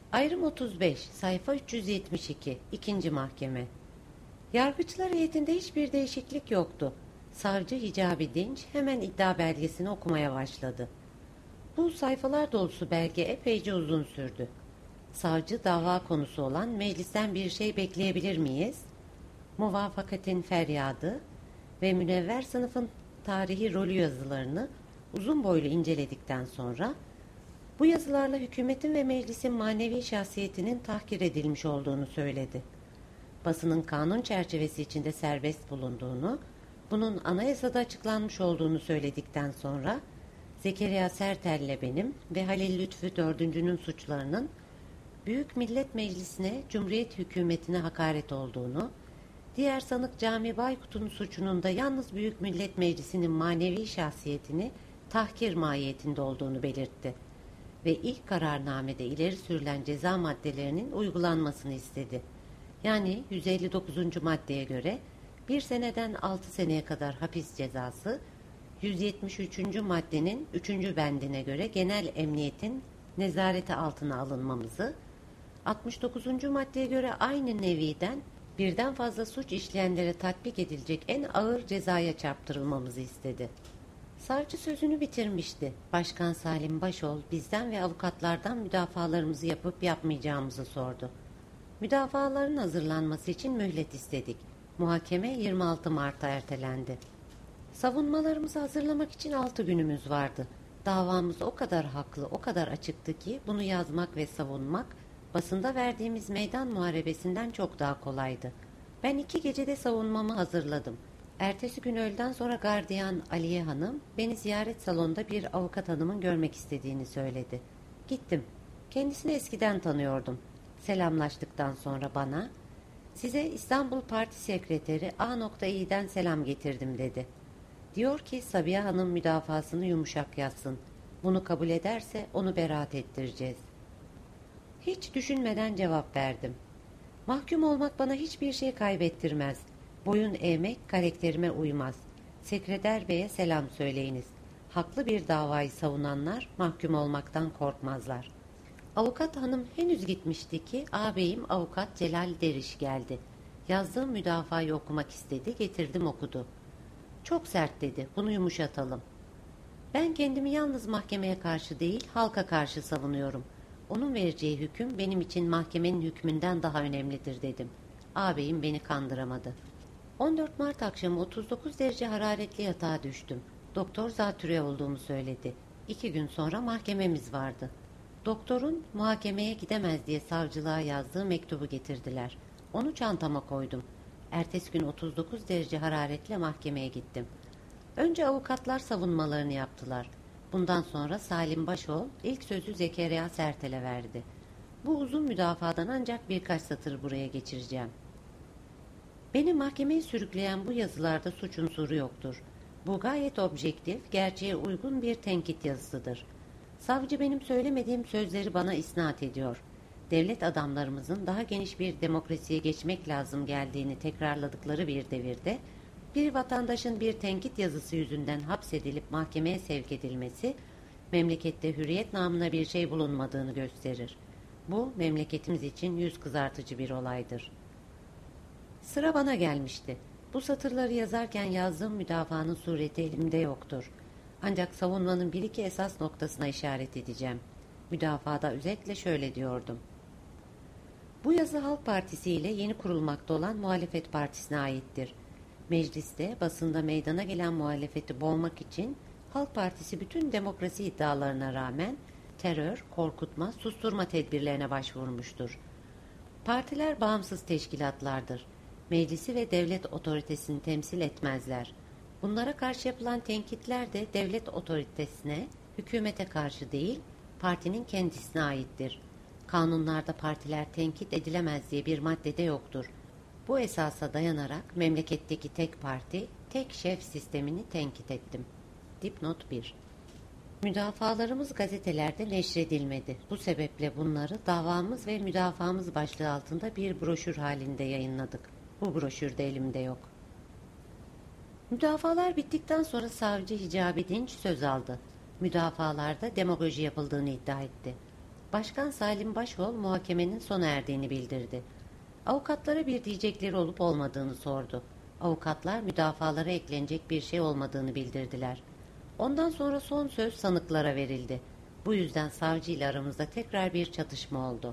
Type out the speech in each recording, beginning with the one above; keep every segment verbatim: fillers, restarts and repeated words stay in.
Ayrım otuz beş, sayfa üç yüz yetmiş iki, ikinci mahkeme. Yargıçlar heyetinde hiçbir değişiklik yoktu. Savcı Hicabi Dinç hemen iddia belgesini okumaya başladı. Bu sayfalar dolusu belge epeyce uzun sürdü. Savcı dava konusu olan meclisten bir şey bekleyebilir miyiz? Muvafakatin feryadı ve münevver sınıfın tarihi rolü yazılarını uzun boylu inceledikten sonra bu yazılarla hükümetin ve meclisin manevi şahsiyetinin tahkir edilmiş olduğunu söyledi. Basının kanun çerçevesi içinde serbest bulunduğunu, bunun anayasada açıklanmış olduğunu söyledikten sonra Zekeriya Sertel'le benim ve Halil Lütfü dördüncünün suçlarının Büyük Millet Meclisi'ne, Cumhuriyet hükümetine hakaret olduğunu, diğer sanık Cami Baykut'un suçunun da yalnız Büyük Millet Meclisi'nin manevi şahsiyetini tahkir mahiyetinde olduğunu belirtti ve ilk kararnamede ileri sürülen ceza maddelerinin uygulanmasını istedi. Yani yüz elli dokuzuncu maddeye göre bir seneden altı seneye kadar hapis cezası, yüz yetmiş üçüncü maddenin üçüncü bendine göre genel emniyetin nezareti altına alınmamızı, altmış dokuzuncu maddeye göre aynı neviden birden fazla suç işleyenlere tatbik edilecek en ağır cezaya çarptırılmamızı istedi. Savcı sözünü bitirmişti. Başkan Salim Başol bizden ve avukatlardan müdafalarımızı yapıp yapmayacağımızı sordu. Müdafaların hazırlanması için mühlet istedik. Muhakeme yirmi altı Mart'a ertelendi. Savunmalarımızı hazırlamak için altı günümüz vardı. Davamız o kadar haklı, o kadar açıktı ki bunu yazmak ve savunmak basında verdiğimiz meydan muharebesinden çok daha kolaydı. Ben iki gecede savunmamı hazırladım. Ertesi gün öğleden sonra gardiyan Aliye Hanım beni ziyaret salonunda bir avukat hanımın görmek istediğini söyledi. Gittim. Kendisini eskiden tanıyordum. Selamlaştıktan sonra bana, size İstanbul Parti Sekreteri A.İ'den selam getirdim dedi. Diyor ki Sabiha Hanım müdafasını yumuşak yazsın. Bunu kabul ederse onu beraat ettireceğiz. Hiç düşünmeden cevap verdim. Mahkum olmak bana hiçbir şey kaybettirmez. Boyun eğmek karakterime uymaz. Sekreter beye selam söyleyiniz. Haklı bir davayı savunanlar mahkum olmaktan korkmazlar. Avukat hanım henüz gitmişti ki ağabeyim avukat Celal Deriş geldi. Yazdığım müdafayı okumak istedi, getirdim okudu. Çok sert dedi, bunu yumuşatalım. Ben kendimi yalnız mahkemeye karşı değil, halka karşı savunuyorum. Onun vereceği hüküm benim için mahkemenin hükmünden daha önemlidir dedim. Ağabeyim beni kandıramadı. on dört Mart akşamı otuz dokuz derece hararetli yatağa düştüm. Doktor zatürre olduğumu söyledi. İki gün sonra mahkememiz vardı. Doktorun muhakemeye gidemez diye savcılığa yazdığı mektubu getirdiler. Onu çantama koydum. Ertesi gün otuz dokuz derece hararetle mahkemeye gittim. Önce avukatlar savunmalarını yaptılar. Bundan sonra Salim Başol ilk sözü Zekeriya Sertel'e verdi. Bu uzun müdafadan ancak birkaç satır buraya geçireceğim. Beni mahkemeye sürükleyen bu yazılarda suç unsuru yoktur. Bu gayet objektif, gerçeğe uygun bir tenkit yazısıdır. Savcı benim söylemediğim sözleri bana isnat ediyor. Devlet adamlarımızın daha geniş bir demokrasiye geçmek lazım geldiğini tekrarladıkları bir devirde, bir vatandaşın bir tenkit yazısı yüzünden hapsedilip mahkemeye sevk edilmesi, memlekette hürriyet namına bir şey bulunmadığını gösterir. Bu, memleketimiz için yüz kızartıcı bir olaydır. Sıra bana gelmişti. Bu satırları yazarken yazdığım müdafaanın sureti elimde yoktur. Ancak savunmanın bir iki esas noktasına işaret edeceğim. Müdafada özetle şöyle diyordum. Bu yazı Halk Partisi ile yeni kurulmakta olan muhalefet partisine aittir. Mecliste, basında meydana gelen muhalefeti boğmak için Halk Partisi bütün demokrasi iddialarına rağmen terör, korkutma, susturma tedbirlerine başvurmuştur. Partiler bağımsız teşkilatlardır. Meclisi ve devlet otoritesini temsil etmezler. Bunlara karşı yapılan tenkitler de devlet otoritesine, hükümete karşı değil, partinin kendisine aittir. Kanunlarda partiler tenkit edilemez diye bir maddede yoktur. Bu esasa dayanarak memleketteki tek parti, tek şef sistemini tenkit ettim. Dipnot bir. Müdafalarımız gazetelerde neşredilmedi. Bu sebeple bunları davamız ve müdafamız başlığı altında bir broşür halinde yayınladık. Bu broşür de elimde yok. Müdafalar bittikten sonra savcı Hicabi Dinç söz aldı. Müdafalarda demagoji yapıldığını iddia etti. Başkan Salim Başol muhakemenin sona erdiğini bildirdi. Avukatlara bir diyecekleri olup olmadığını sordu. Avukatlar müdafalara eklenecek bir şey olmadığını bildirdiler. Ondan sonra son söz sanıklara verildi. Bu yüzden savcı ile aramızda tekrar bir çatışma oldu.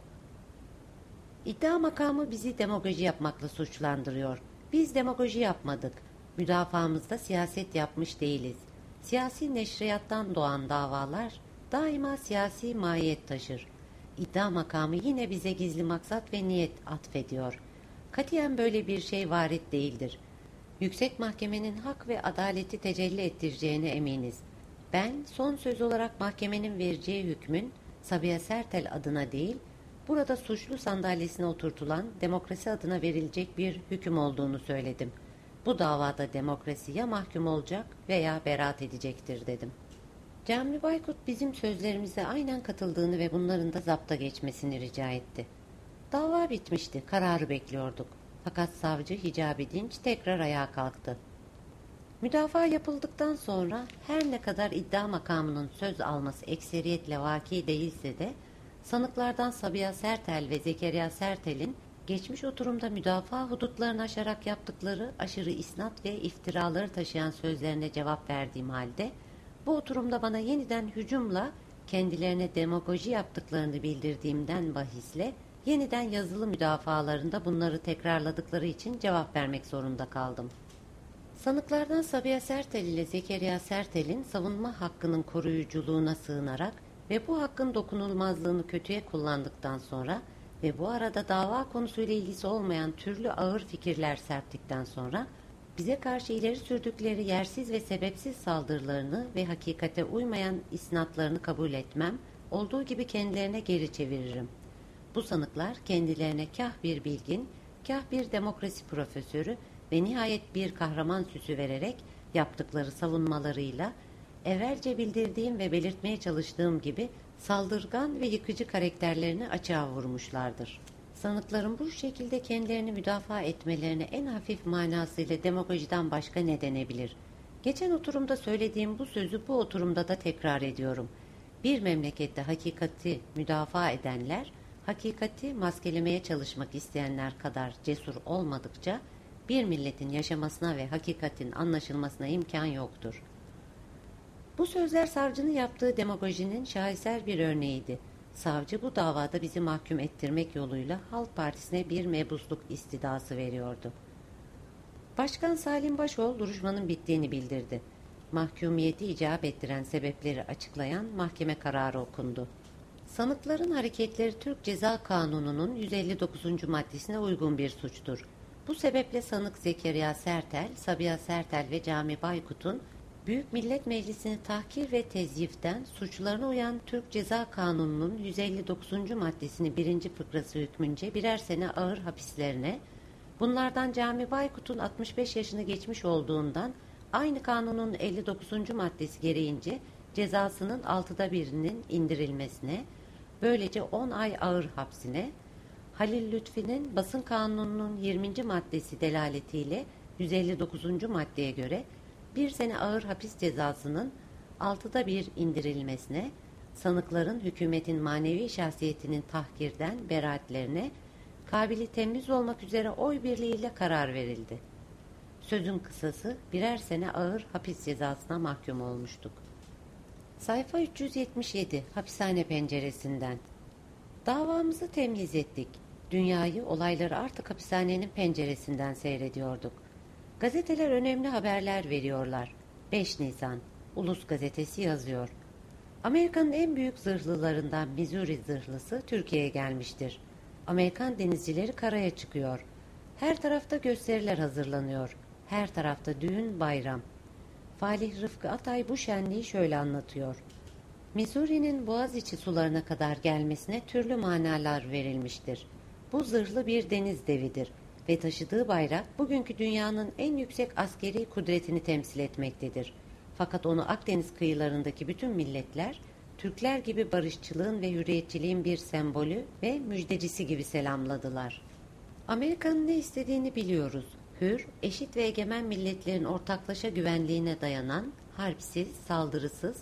İddia makamı bizi demagoji yapmakla suçlandırıyor. Biz demagoji yapmadık. Müdafaamızda siyaset yapmış değiliz. Siyasi neşriyattan doğan davalar daima siyasi mahiyet taşır. İddia makamı yine bize gizli maksat ve niyet atfediyor. Katiyen böyle bir şey varit değildir. Yüksek Mahkemenin hak ve adaleti tecelli ettireceğine eminiz. Ben son söz olarak mahkemenin vereceği hükmün Sabiha Sertel adına değil, burada suçlu sandalyesine oturtulan demokrasi adına verilecek bir hüküm olduğunu söyledim. Bu davada demokrasi ya mahkum olacak veya beraat edecektir dedim. Cami Baykut bizim sözlerimize aynen katıldığını ve bunların da zapta geçmesini rica etti. Dava bitmişti, kararı bekliyorduk. Fakat savcı Hicabi Dinç tekrar ayağa kalktı. Müdafaa yapıldıktan sonra her ne kadar iddia makamının söz alması ekseriyetle vaki değilse de sanıklardan Sabiha Sertel ve Zekeriya Sertel'in geçmiş oturumda müdafaa hudutlarını aşarak yaptıkları aşırı isnat ve iftiraları taşıyan sözlerine cevap verdiğim halde bu oturumda bana yeniden hücumla kendilerine demagoji yaptıklarını bildirdiğimden bahisle yeniden yazılı müdafalarında bunları tekrarladıkları için cevap vermek zorunda kaldım. Sanıklardan Sabiha Sertel ile Zekeriya Sertel'in savunma hakkının koruyuculuğuna sığınarak ve bu hakkın dokunulmazlığını kötüye kullandıktan sonra ve bu arada dava konusuyla ilgisi olmayan türlü ağır fikirler serptikten sonra bize karşı ileri sürdükleri yersiz ve sebepsiz saldırılarını ve hakikate uymayan isnatlarını kabul etmem, olduğu gibi kendilerine geri çeviririm. Bu sanıklar kendilerine kah bir bilgin, kah bir demokrasi profesörü ve nihayet bir kahraman süsü vererek yaptıkları savunmalarıyla evvelce bildirdiğim ve belirtmeye çalıştığım gibi saldırgan ve yıkıcı karakterlerini açığa vurmuşlardır. Sanıkların bu şekilde kendilerini müdafaa etmelerine en hafif manasıyla demagojiden başka ne denebilir? Geçen oturumda söylediğim bu sözü bu oturumda da tekrar ediyorum. Bir memlekette hakikati müdafaa edenler, hakikati maskelemeye çalışmak isteyenler kadar cesur olmadıkça bir milletin yaşamasına ve hakikatin anlaşılmasına imkan yoktur. Bu sözler savcının yaptığı demagojinin şaheser bir örneğiydi. Savcı bu davada bizi mahkum ettirmek yoluyla Halk Partisi'ne bir mebusluk istidası veriyordu. Başkan Salim Başol duruşmanın bittiğini bildirdi. Mahkumiyeti icap ettiren sebepleri açıklayan mahkeme kararı okundu. Sanıkların hareketleri Türk Ceza Kanunu'nun yüz elli dokuzuncu maddesine uygun bir suçtur. Bu sebeple sanık Zekeriya Sertel, Sabiha Sertel ve Cami Baykut'un Büyük Millet Meclisi'ni tahkir ve tezyiften suçlarına uyan Türk Ceza Kanunu'nun yüz elli dokuzuncu maddesini birinci fıkrası hükmünce birer sene ağır hapislerine, bunlardan Cami Baykut'un altmış beş yaşını geçmiş olduğundan aynı kanunun elli dokuzuncu maddesi gereğince cezasının altıda birinin indirilmesine, böylece on ay ağır hapsine, Halil Lütfi'nin basın kanununun yirminci maddesi delaletiyle yüz elli dokuzuncu maddeye göre bir sene ağır hapis cezasının altıda bir indirilmesine, sanıkların hükümetin manevi şahsiyetinin tahkirden beraatlerine, kabili temiz olmak üzere oy birliğiyle karar verildi. Sözün kısası birer sene ağır hapis cezasına mahkum olmuştuk. Sayfa üç yüz yetmiş yedi Hapishane penceresinden. Davamızı temyiz ettik. Dünyayı, olayları artık hapishanenin penceresinden seyrediyorduk. Gazeteler önemli haberler veriyorlar. beş Nisan Ulus Gazetesi yazıyor. Amerika'nın en büyük zırhlılarından Missouri zırhlısı Türkiye'ye gelmiştir. Amerikan denizcileri karaya çıkıyor. Her tarafta gösteriler hazırlanıyor. Her tarafta düğün, bayram. Falih Rıfkı Atay bu şenliği şöyle anlatıyor. Missouri'nin Boğaziçi sularına kadar gelmesine türlü manalar verilmiştir. Bu zırhlı bir deniz devidir ve taşıdığı bayrak bugünkü dünyanın en yüksek askeri kudretini temsil etmektedir. Fakat onu Akdeniz kıyılarındaki bütün milletler, Türkler gibi barışçılığın ve hürriyetçiliğin bir sembolü ve müjdecisi gibi selamladılar. Amerika'nın ne istediğini biliyoruz. Hür, eşit ve egemen milletlerin ortaklaşa güvenliğine dayanan, harpsiz, saldırısız,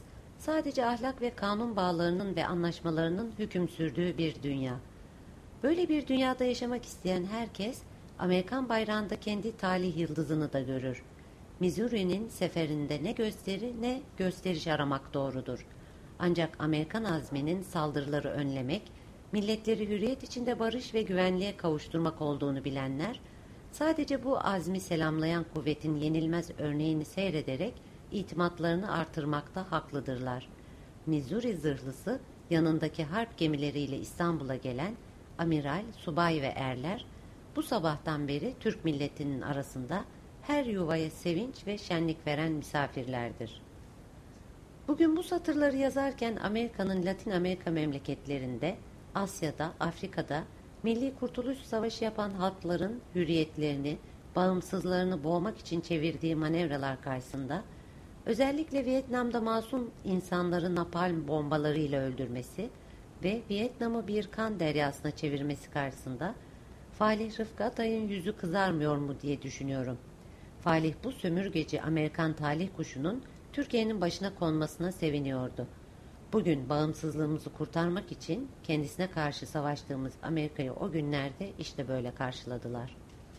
sadece ahlak ve kanun bağlarının ve anlaşmalarının hüküm sürdüğü bir dünya. Böyle bir dünyada yaşamak isteyen herkes, Amerikan bayrağında kendi talih yıldızını da görür. Missouri'nin seferinde ne gösteri ne gösteriş aramak doğrudur. Ancak Amerikan azminin saldırıları önlemek, milletleri hürriyet içinde barış ve güvenliğe kavuşturmak olduğunu bilenler, sadece bu azmi selamlayan kuvvetin yenilmez örneğini seyrederek itimatlarını artırmakta haklıdırlar. Missouri zırhlısı yanındaki harp gemileriyle İstanbul'a gelen amiral, subay ve erler, bu sabahtan beri Türk milletinin arasında her yuvaya sevinç ve şenlik veren misafirlerdir. Bugün bu satırları yazarken Amerika'nın Latin Amerika memleketlerinde, Asya'da, Afrika'da Milli Kurtuluş Savaşı yapan halkların hürriyetlerini, bağımsızlarını boğmak için çevirdiği manevralar karşısında, özellikle Vietnam'da masum insanları napalm bombalarıyla öldürmesi ve Vietnam'ı bir kan deryasına çevirmesi karşısında Falih Rıfkı Atay'ın yüzü kızarmıyor mu diye düşünüyorum. Falih bu sömürgeci Amerikan talih kuşunun Türkiye'nin başına konmasına seviniyordu. Bugün bağımsızlığımızı kurtarmak için kendisine karşı savaştığımız Amerika'yı o günlerde işte böyle karşıladılar.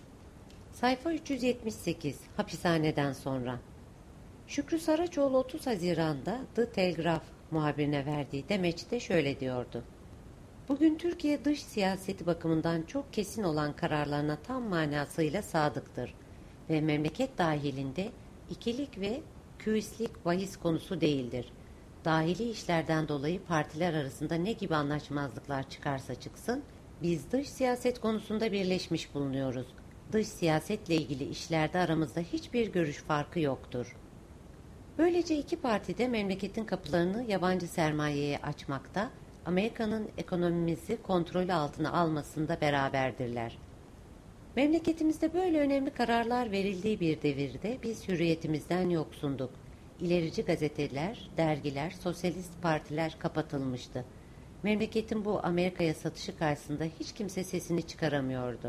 Sayfa üç yüz yetmiş sekiz. Hapishaneden sonra. Şükrü Saraçoğlu otuz Haziran'da The Telegraph muhabirine verdiği demeçte şöyle diyordu. Bugün Türkiye dış siyaseti bakımından çok kesin olan kararlarına tam manasıyla sadıktır ve memleket dahilinde ikilik ve küislik bahis konusu değildir. Dahili işlerden dolayı partiler arasında ne gibi anlaşmazlıklar çıkarsa çıksın, biz dış siyaset konusunda birleşmiş bulunuyoruz. Dış siyasetle ilgili işlerde aramızda hiçbir görüş farkı yoktur. Böylece iki parti de memleketin kapılarını yabancı sermayeye açmakta, Amerika'nın ekonomimizi kontrolü altına almasında beraberdirler. Memleketimizde böyle önemli kararlar verildiği bir devirde biz hürriyetimizden yoksunduk. İlerici gazeteler, dergiler, sosyalist partiler kapatılmıştı. Memleketin bu Amerika'ya satışı karşısında hiç kimse sesini çıkaramıyordu.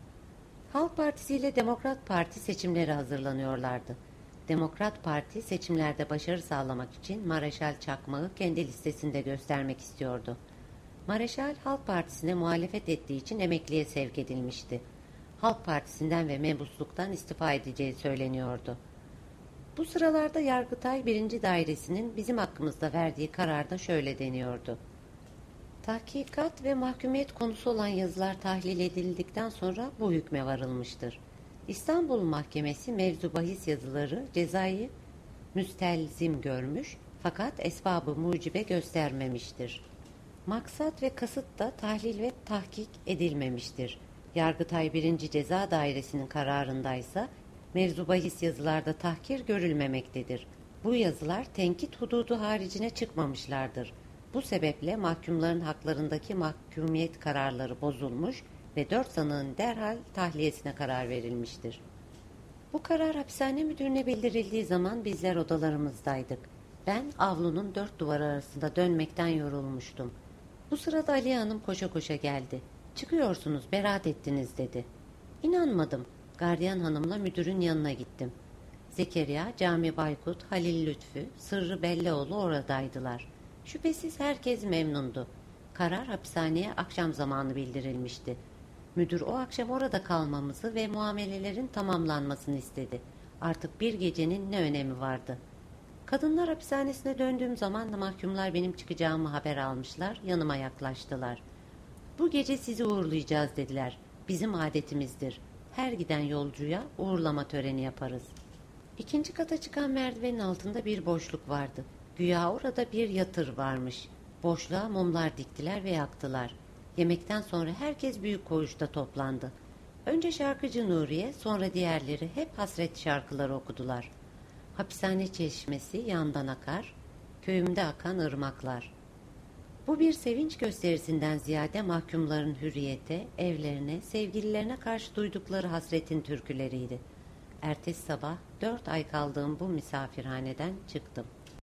Halk Partisi ile Demokrat Parti seçimleri hazırlanıyorlardı. Demokrat Parti seçimlerde başarı sağlamak için Mareşal Çakmak'ı kendi listesinde göstermek istiyordu. Mareşal Halk Partisi'ne muhalefet ettiği için emekliye sevk edilmişti. Halk Partisi'nden ve mebusluktan istifa edeceği söyleniyordu. Bu sıralarda Yargıtay birinci Dairesi'nin bizim hakkımızda verdiği kararda şöyle deniyordu. Tahkikat ve mahkumiyet konusu olan yazılar tahlil edildikten sonra bu hükme varılmıştır. İstanbul Mahkemesi mevzu bahis yazıları cezayı müstelzim görmüş fakat esbabı mucibe göstermemiştir. Maksat ve kasıt da tahlil ve tahkik edilmemiştir. Yargıtay birinci Ceza Dairesi'nin kararındaysa mevzu bahis yazılarda tahkir görülmemektedir. Bu yazılar tenkit hududu haricine çıkmamışlardır. Bu sebeple mahkumların haklarındaki mahkumiyet kararları bozulmuş ve dört sanığın derhal tahliyesine karar verilmiştir. Bu karar hapishane müdürüne bildirildiği zaman bizler odalarımızdaydık. Ben avlunun dört duvar arasında dönmekten yorulmuştum. Bu sırada Aliye Hanım koşa koşa geldi. Çıkıyorsunuz, beraat ettiniz dedi. İnanmadım. Gardiyan hanımla müdürün yanına gittim. Zekeriya, Cami Baykut, Halil Lütfü, Sırrı Belleoğlu oradaydılar. Şüphesiz herkes memnundu. Karar hapishaneye akşam zamanı bildirilmişti. Müdür o akşam orada kalmamızı ve muamelelerin tamamlanmasını istedi. Artık bir gecenin ne önemi vardı? Kadınlar hapishanesine döndüğüm zaman mahkumlar benim çıkacağımı haber almışlar, yanıma yaklaştılar. Bu gece sizi uğurlayacağız dediler. Bizim adetimizdir. Her giden yolcuya uğurlama töreni yaparız. İkinci kata çıkan merdivenin altında bir boşluk vardı. Güya orada bir yatır varmış. Boşluğa mumlar diktiler ve yaktılar. Yemekten sonra herkes büyük koğuşta toplandı. Önce şarkıcı Nuriye, sonra diğerleri hep hasret şarkıları okudular. Hapishane çeşmesi yandan akar, köyümde akan ırmaklar. Bu bir sevinç gösterisinden ziyade mahkumların hürriyete, evlerine, sevgililerine karşı duydukları hasretin türküleriydi. Ertesi sabah dört ay kaldığım bu misafirhaneden çıktım.